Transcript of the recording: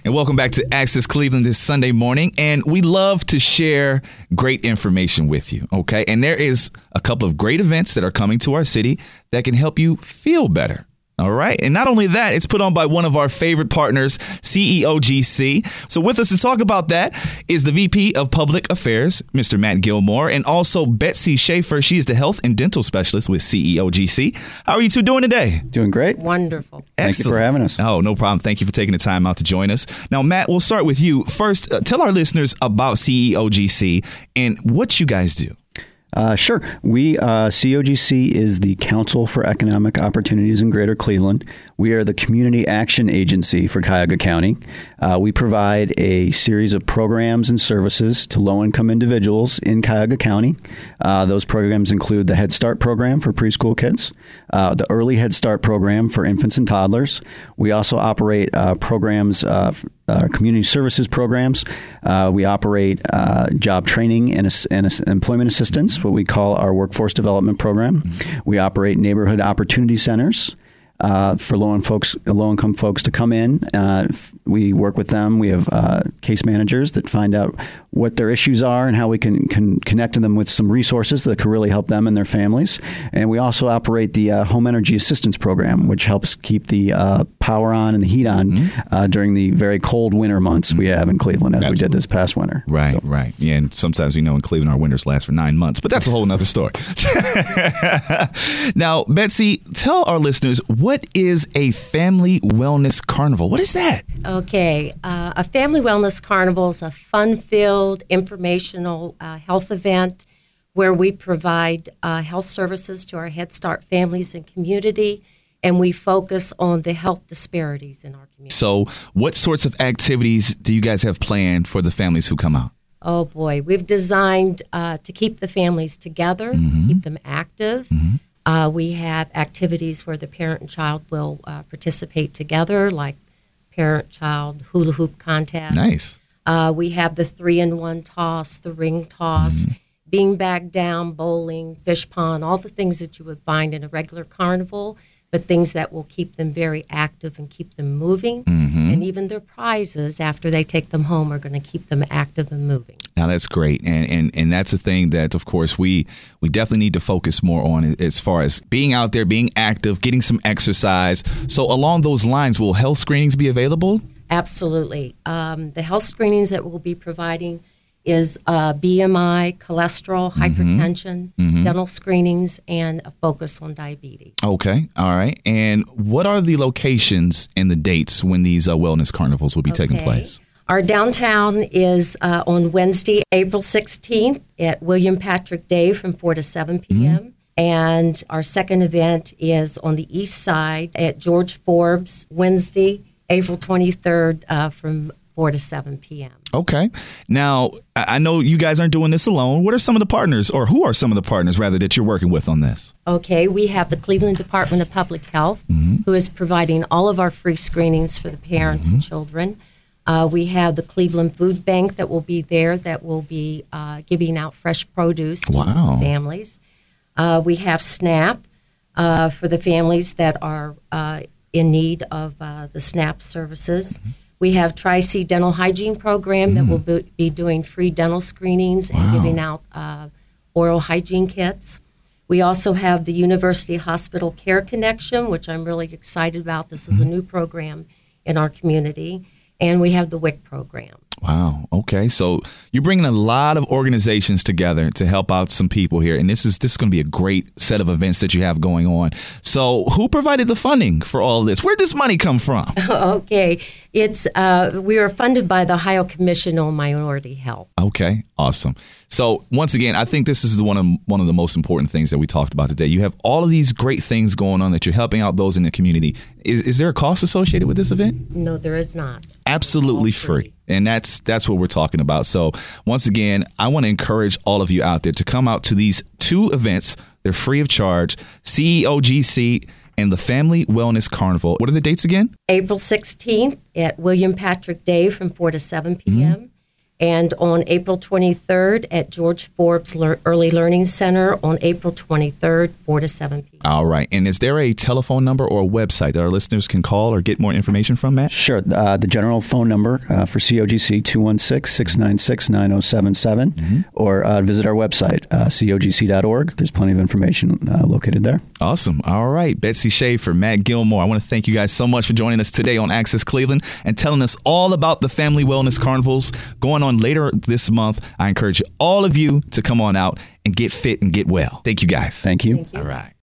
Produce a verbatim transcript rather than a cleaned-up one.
And welcome back to Access Cleveland this Sunday morning. And we love to share great information with you, okay? And there is a couple of great events that are coming to our city that can help you feel better. All right. And not only that, it's put on by one of our favorite partners, C E O G C. So with us to talk about that is the V P of Public Affairs, Mister Matt Gilmore, and also Betsy Schaefer. She is the Health and Dental Specialist with C E O G C. How are you two doing today? Doing great. Wonderful. Excellent. Thank you for having us. Oh, no problem. Thank you for taking the time out to join us. Now, Matt, we'll start with you. First, uh, tell our listeners about C E O G C and what you guys do. Uh, sure. We, uh, C E O G C is the Council for Economic Opportunities in Greater Cleveland. We are the community action agency for Cuyahoga County. Uh, we provide a series of programs and services to low-income individuals in Cuyahoga County. Uh, those programs include the Head Start program for preschool kids, uh, the Early Head Start program for infants and toddlers. We also operate uh, programs, uh, uh, community services programs. Uh, we operate uh, job training and, and employment assistance, what we call our workforce development program. We operate neighborhood opportunity centers uh, for low-income folks, low-income folks to come in. Uh, we work with them. We have uh, case managers that find out what their issues are and how we can, can connect them with some resources that could really help them and their families. And we also operate the uh, Home Energy Assistance Program, which helps keep the uh, power on and the heat on mm-hmm. uh, during the very cold winter months we have in Cleveland, as Absolutely. we did this past winter. Right, so. right. Yeah, and sometimes, you know, in Cleveland, our winters last for nine months, but that's a whole other story. Now, Betsy, tell our listeners, what is a Family Wellness Carnival? What is that? Okay. Uh, a Family Wellness Carnival is a fun-filled, informational uh, health event where we provide uh, health services to our Head Start families and community, and we focus on the health disparities in our community. So what sorts of activities do you guys have planned for the families who come out? Oh, boy. We've designed uh, to keep the families together, mm-hmm. keep them active. Mm-hmm. Uh, we have activities where the parent and child will uh, participate together, like parent-child hula hoop contest. Nice. Uh, we have the three-in-one toss, the ring toss, mm-hmm. beanbag down, bowling, fish pond, all the things that you would find in a regular carnival, but things that will keep them very active and keep them moving. Mm-hmm. And even their prizes, after they take them home, are going to keep them active and moving. Now, that's great. And, and and that's a thing that, of course, we, we definitely need to focus more on as far as being out there, being active, getting some exercise. So along those lines, will health screenings be available? Absolutely. Um, the health screenings that we'll be providing is uh, B M I, cholesterol, mm-hmm. hypertension, mm-hmm. dental screenings, and a focus on diabetes. Okay. All right. And what are the locations and the dates when these uh, wellness carnivals will be okay. taking place? Our downtown is uh, on Wednesday, April sixteenth at William Patrick Day from four to seven p.m. Mm-hmm. And our second event is on the east side at George Forbes, Wednesday, April twenty-third uh, from four to seven p.m. Okay. Now, I know you guys aren't doing this alone. What are some of the partners, or who are some of the partners, rather, that you're working with on this? Okay. We have the Cleveland Department of Public Health, mm-hmm. who is providing all of our free screenings for the parents mm-hmm. and children. Uh, we have the Cleveland Food Bank that will be there that will be uh, giving out fresh produce to wow. families. Uh, we have SNAP uh, for the families that are uh, in need of uh, the SNAP services. Mm-hmm. We have Tri-C Dental Hygiene Program mm. that will be doing free dental screenings wow. and giving out uh, oral hygiene kits. We also have the University Hospital Care Connection, which I'm really excited about. This is mm. a new program in our community. And we have the W I C program. Wow. Okay. So you're bringing a lot of organizations together to help out some people here. And this is this is going to be a great set of events that you have going on. So who provided the funding for all of this? Where did this money come from? Okay. It's uh, we are funded by the Ohio Commission on Minority Health. Okay. Awesome. So once again, I think this is the one of one of the most important things that we talked about today. You have all of these great things going on that you're helping out those in the community. Is, is there a cost associated with this event? No, there is not. Absolutely free. free. And that's that's what we're talking about. So once again, I want to encourage all of you out there to come out to these two events. They're free of charge. C E O G C and the Family Wellness Carnival. What are the dates again? April sixteenth at William Patrick Day from four to seven p.m. Mm-hmm. And on April twenty-third at George Forbes Lear- Early Learning Center on April twenty-third, four to seven p.m. All right. And is there a telephone number or a website that our listeners can call or get more information from, Matt? Sure. Uh, the general phone number uh, for C O G C, two one six, six nine six, nine zero seven seven, mm-hmm. or uh, visit our website, uh, C O G C dot org. There's plenty of information uh, located there. Awesome. All right. Betsy Schaefer, Matt Gilmore, I want to thank you guys so much for joining us today on Access Cleveland and telling us all about the Family Wellness Carnivals going on later this month. I encourage all of you to come on out and get fit and get well. Thank you, guys. Thank you. Thank you. All right.